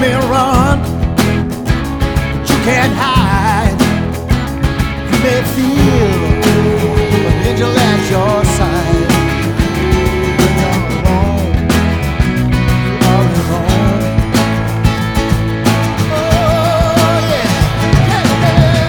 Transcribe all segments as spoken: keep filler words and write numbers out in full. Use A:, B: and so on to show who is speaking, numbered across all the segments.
A: may run, but you can't hide. You may feel an angel at your side. When you're alone, you're all alone. Oh yeah, yeah, yeah.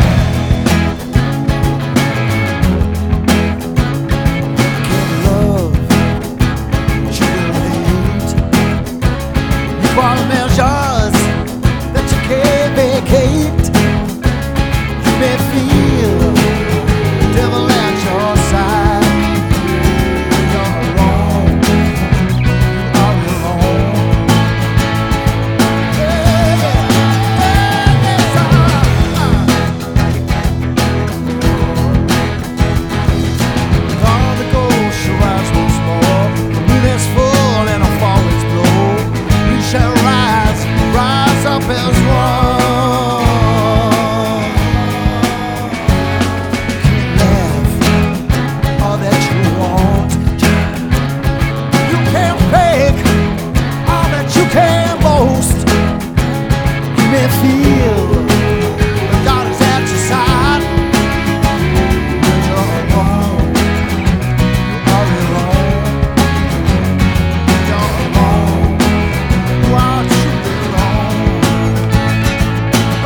A: Can't love, you will hate. You follow measures that you can't vacate. You may feel the devil at your side. When you're alone, you are alone. Yeah, yeah, yeah, yes, uh, uh. All the ghosts shall rise once more. The moon is full and a fall is blow. We shall rise, rise up as one. Feel that God is at your side. When you're alone, you are alone. When you're alone, you are truly alone. Oh,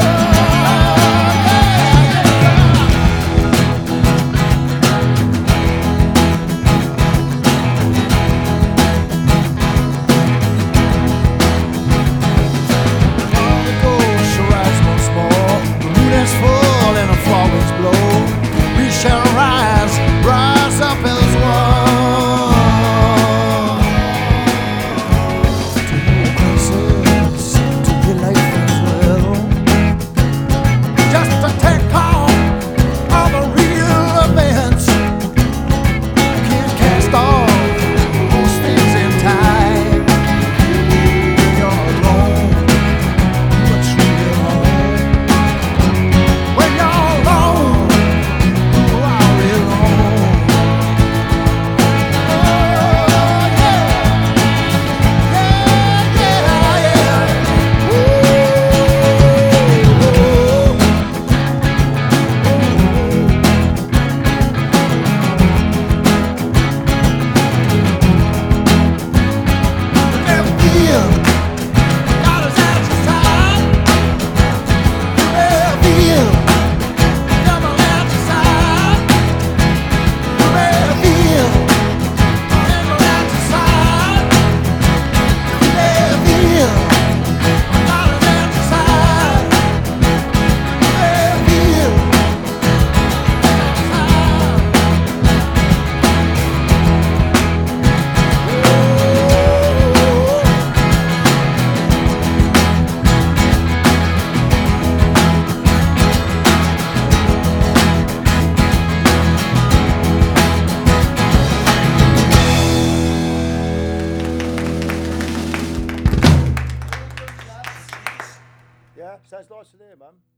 A: full and a fall winds blow. We shall rise, rise up as one. To your crisis, to your life as well. Just to take on all the real events. You can't cast all those things in time. When you're alone, you are truly alone. When you're alone, you are alone. Oh, yeah. Yeah, yeah, yeah. Ooh. You may feel God is at your side. You may feel devil at your side. You may feel angel at your side. You may feel God is at your side. You may feel at your Yeah, sounds nice in here, man.